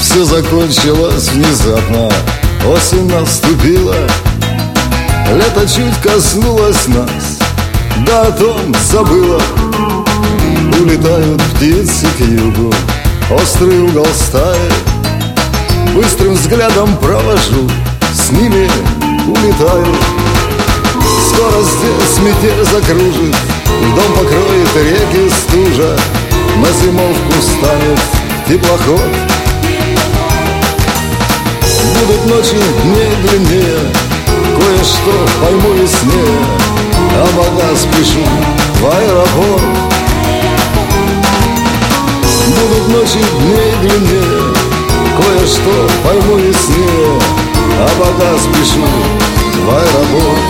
Все закончилось внезапно, осень наступила, лето чуть коснулось нас, да о том забыла. Улетают птицы к югу, острый угол стаи, быстрым взглядом провожу, с ними улетаю. Скоро здесь метель закружит, дом покроет реки стужа, на зимовку станет теплоход. Будут ночи дней длиннее, кое-что пойму яснее, а пока спешу в аэропорт. Будут ночи дней длиннее, кое-что пойму яснее, а пока спешу в аэропорт.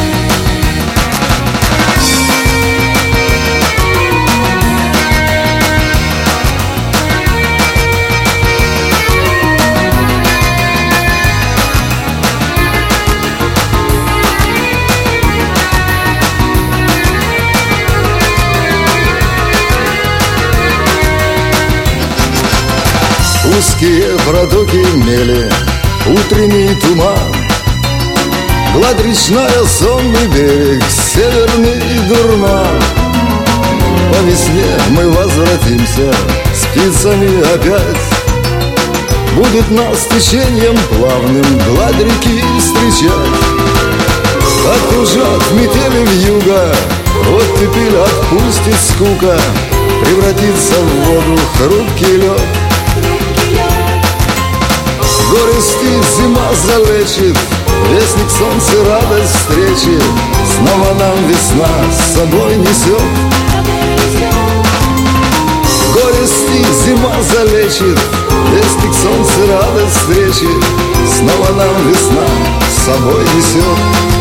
Узкие протоки мели, утренний туман, гладь речная, сонный берег, северный дурман. По весне мы возвратимся с птицами опять, будет нас течением плавным гладь реки встречать. Окружат метели вьюга, оттепель отпустит скука, превратится в воду хрупкий лед. Горести зима залечит, вестник солнца радость встречи, снова нам весна с собой несет. Горести зима залечит, вестник солнца радость встречи, снова нам весна с собой несет.